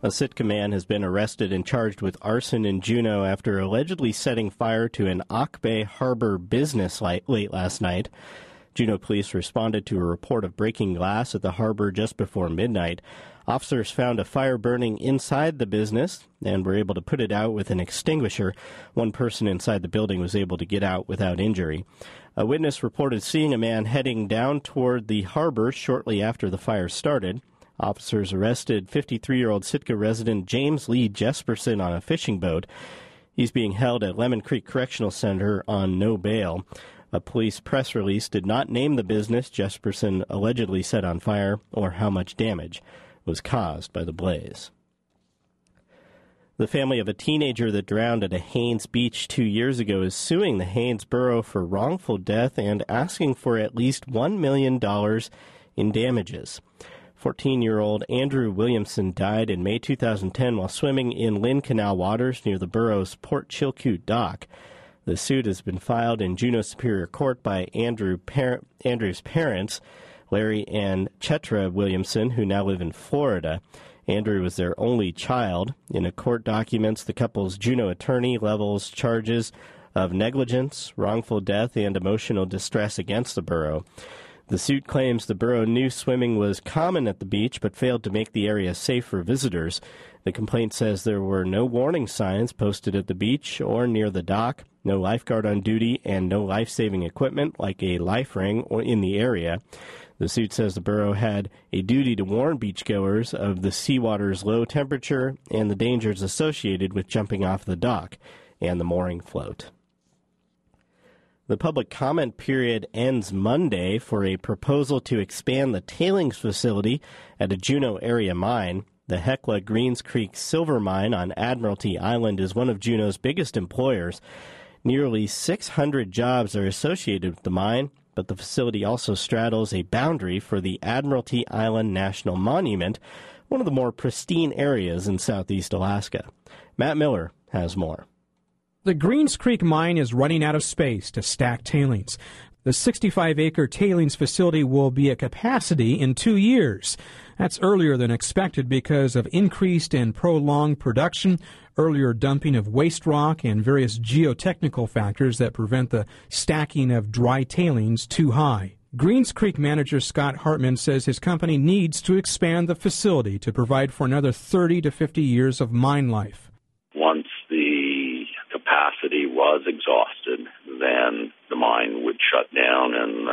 A Sitka man has been arrested and charged with arson in Juneau after allegedly setting fire to an Auk Bay Harbor business late last night. Juneau police responded to a report of breaking glass at the harbor just before midnight. Officers found a fire burning inside the business and were able to put it out with an extinguisher. One person inside the building was able to get out without injury. A witness reported seeing a man heading down toward the harbor shortly after the fire started. Officers arrested 53-year-old Sitka resident James Lee Jesperson on a fishing boat. He's being held at Lemon Creek Correctional Center on no bail. A police press release did not name the business Jesperson allegedly set on fire or how much damage was caused by the blaze. The family of a teenager that drowned at a Haines Beach 2 years ago is suing the Haines Borough for wrongful death and asking for at least $1 million in damages. 14-year-old Andrew Williamson died in May 2010 while swimming in Lynn Canal waters near the borough's Port Chilkoot dock. The suit has been filed in Juneau Superior Court by Andrew's parents, Larry and Chetra Williamson, who now live in Florida. Andrew was their only child. In a court documents, the couple's Juneau attorney levels charges of negligence, wrongful death, and emotional distress against the borough. The suit claims the borough knew swimming was common at the beach but failed to make the area safe for visitors. The complaint says there were no warning signs posted at the beach or near the dock, no lifeguard on duty, and no life-saving equipment like a life ring or in the area. The suit says the borough had a duty to warn beachgoers of the seawater's low temperature and the dangers associated with jumping off the dock and the mooring float. The public comment period ends Monday for a proposal to expand the tailings facility at a Juneau area mine. The Hecla Greens Creek Silver Mine on Admiralty Island is one of Juneau's biggest employers. Nearly 600 jobs are associated with the mine, but the facility also straddles a boundary for the Admiralty Island National Monument, one of the more pristine areas in southeast Alaska. Matt Miller has more. The Greens Creek mine is running out of space to stack tailings. The 65-acre tailings facility will be at capacity in 2 years. That's earlier than expected because of increased and prolonged production, earlier dumping of waste rock, and various geotechnical factors that prevent the stacking of dry tailings too high. Greens Creek manager Scott Hartman says his company needs to expand the facility to provide for another 30 to 50 years of mine life. Once the capacity was exhausted, then the mine would shut down and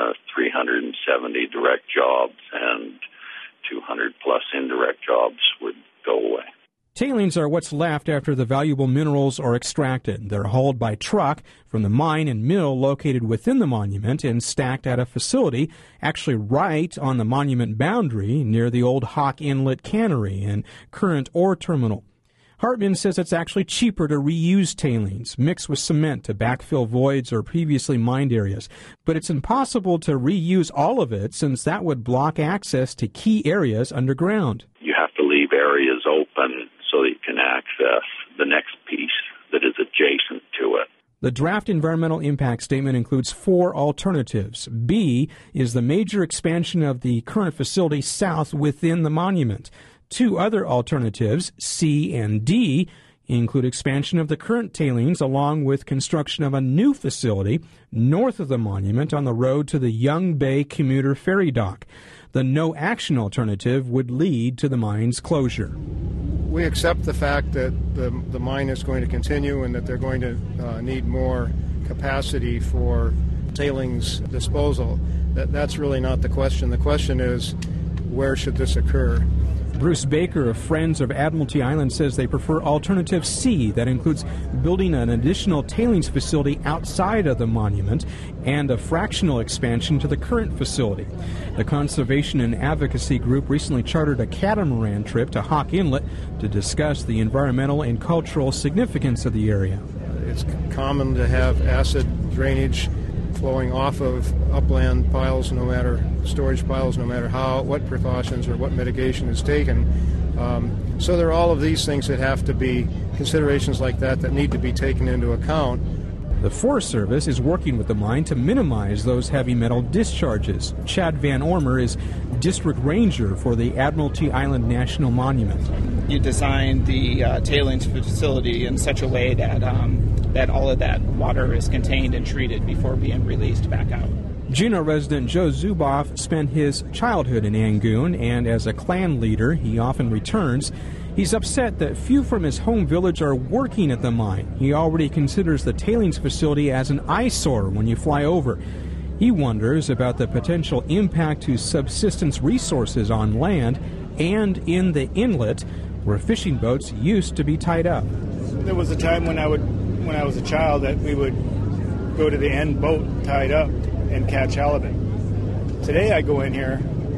370 direct jobs and 200 plus indirect jobs would go away. Tailings are what's left after the valuable minerals are extracted. They're hauled by truck from the mine and mill located within the monument and stacked at a facility actually right on the monument boundary near the old Hawk Inlet Cannery and current ore terminal. Hartman says it's actually cheaper to reuse tailings, mixed with cement to backfill voids or previously mined areas. But it's impossible to reuse all of it since that would block access to key areas underground. You have to leave areas open so that you can access the next piece that is adjacent to it. The draft environmental impact statement includes 4 alternatives. B is the major expansion of the current facility south within the monument. 2 other alternatives, C and D, include expansion of the current tailings along with construction of a new facility north of the monument on the road to the Young Bay commuter ferry dock. The no-action alternative would lead to the mine's closure. We accept the fact that the mine is going to continue and that they're going to need more capacity for tailings disposal. That's really not the question. The question is, where should this occur? Bruce Baker of Friends of Admiralty Island says they prefer alternative C, that includes building an additional tailings facility outside of the monument and a fractional expansion to the current facility. The conservation and advocacy group recently chartered a catamaran trip to Hawk Inlet to discuss the environmental and cultural significance of the area. It's common to have acid drainage flowing off of upland piles, storage piles, no matter what precautions or what mitigation is taken. So there are all of these things that have to be considerations like that need to be taken into account. The Forest Service is working with the mine to minimize those heavy metal discharges. Chad Van Ormer is district ranger for the Admiralty Island National Monument. You design the tailings facility in such a way that that all of that water is contained and treated before being released back out. Juneau resident Joe Zuboff spent his childhood in Angoon, and as a clan leader, he often returns. He's upset that few from his home village are working at the mine. He already considers the tailings facility as an eyesore when you fly over. He wonders about the potential impact to subsistence resources on land and in the inlet where fishing boats used to be tied up. There was a time when I was a child that we would go to the end boat tied up and catch halibut. Today I go in here,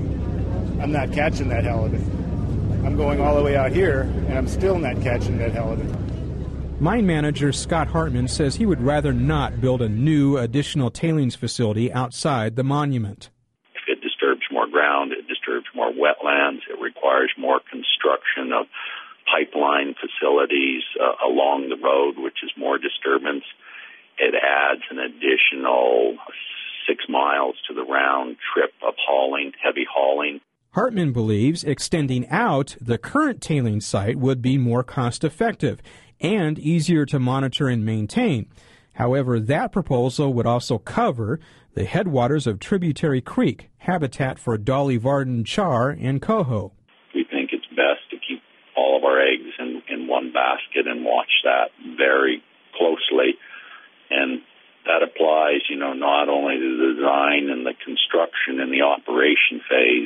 I'm not catching that halibut. I'm going all the way out here, and I'm still not catching that halibut. Mine manager Scott Hartman says he would rather not build a new additional tailings facility outside the monument. If it disturbs more ground, it disturbs more wetlands, it requires more construction of pipeline facilities along the road, which is more disturbance. It adds an additional 6 miles to the round trip of hauling, heavy hauling. Hartman believes extending out the current tailings site would be more cost-effective and easier to monitor and maintain. However, that proposal would also cover the headwaters of Tributary Creek, habitat for Dolly Varden char and coho. We think it's best to keep all of our eggs in one basket and watch that very closely. And that applies, not only to the design and the construction and the operation phase,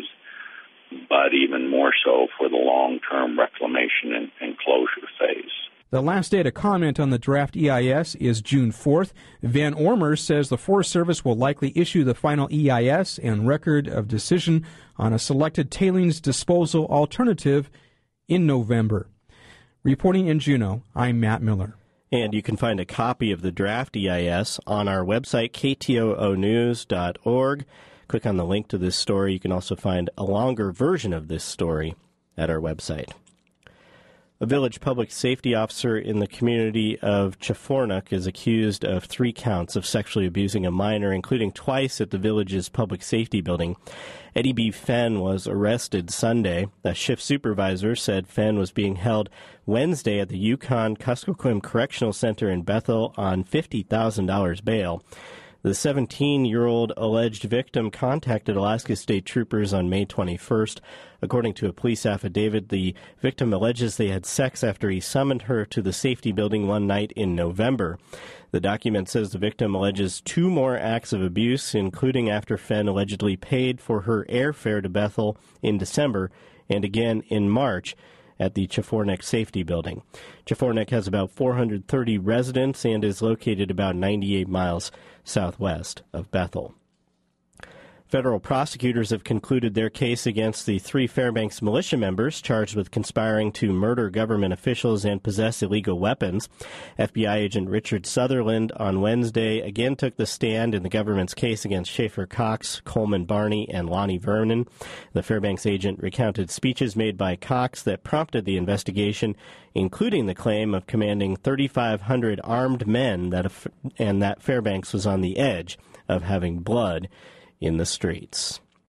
but even more so for the long-term reclamation and closure phase. The last day to comment on the draft EIS is June 4th. Van Ormer says the Forest Service will likely issue the final EIS and record of decision on a selected tailings disposal alternative in November. Reporting in Juneau, I'm Matt Miller. And you can find a copy of the draft EIS on our website, ktoonews.org. Click on the link to this story. You can also find a longer version of this story at our website. A village public safety officer in the community of Chafornuk is accused of 3 counts of sexually abusing a minor, including twice at the village's public safety building. Eddie B. Fenn was arrested Sunday. A shift supervisor said Fenn was being held Wednesday at the Yukon-Kuskokwim Correctional Center in Bethel on $50,000 bail. The 17-year-old alleged victim contacted Alaska State Troopers on May 21st. According to a police affidavit, the victim alleges they had sex after he summoned her to the safety building one night in November. The document says the victim alleges 2 more acts of abuse, including after Fenn allegedly paid for her airfare to Bethel in December and again in March at the Chafornuk Safety Building. Chafornuk has about 430 residents and is located about 98 miles southwest of Bethel. Federal prosecutors have concluded their case against the 3 Fairbanks militia members charged with conspiring to murder government officials and possess illegal weapons. FBI agent Richard Sutherland on Wednesday again took the stand in the government's case against Schaefer Cox, Coleman Barney, and Lonnie Vernon. The Fairbanks agent recounted speeches made by Cox that prompted the investigation, including the claim of commanding 3,500 armed men and that Fairbanks was on the edge of having blood in the streets.